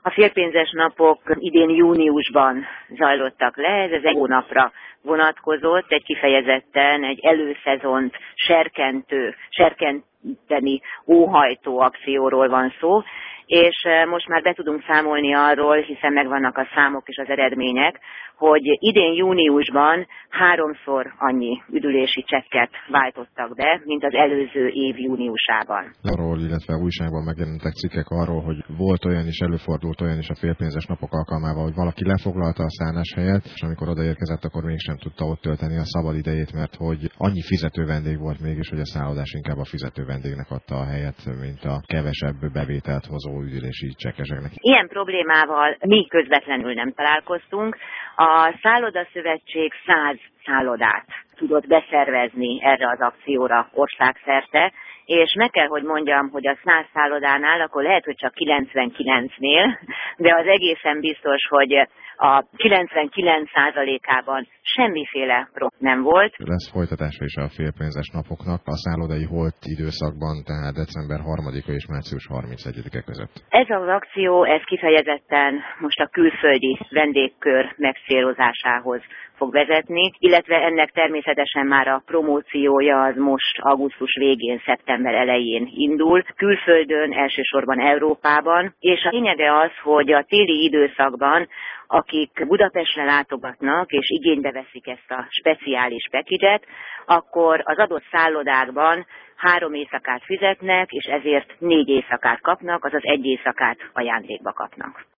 A félpénzes napok idén júniusban zajlottak le, ez egy hónapra vonatkozott, egy kifejezetten egy előszezont serkenteni óhajtó akcióról van szó, és most már be tudunk számolni arról, hiszen megvannak a számok és az eredmények, hogy idén júniusban 3-szor annyi üdülési csekket váltottak be, mint az előző év júniusában. Arról, illetve újságban megjelentek cikkek arról, hogy volt olyan is, előfordult olyan is a félpénzes napok alkalmával, hogy valaki lefoglalta a szálláshelyet, és amikor odaérkezett, akkor mégsem tudta ott tölteni a szabad idejét, mert hogy annyi fizető vendég volt mégis, hogy a szállodás inkább a fizető vendégnek adta a helyet, mint a kevesebb bevételt hozó üdülési csekkeseknek. Ilyen problémával mi közvetlenül nem találkoztunk. A Szállodaszövetség 100 szállodát tudott beszervezni erre az akcióra országszerte, és meg kell, hogy mondjam, hogy a 100 szállodánál, akkor lehet, hogy csak 99-nél, de az egészen biztos, hogy a 99%-ában semmiféle nem volt. Lesz folytatása is a félpénzes napoknak a szállodai holt időszakban, tehát december 3-a és március 31-e között. Ez az akció, ez kifejezetten most a külföldi vendégkör megcélozásához fog vezetni, illetve ennek természetesen már a promóciója az most augusztus végén, szeptember elején indul, külföldön, elsősorban Európában, és a lényege az, hogy a téli időszakban, akik Budapestre látogatnak és igénybe veszik ezt a speciális package-et, akkor az adott szállodákban 3 éjszakát fizetnek, és ezért 4 éjszakát kapnak, azaz 1 éjszakát ajándékba kapnak.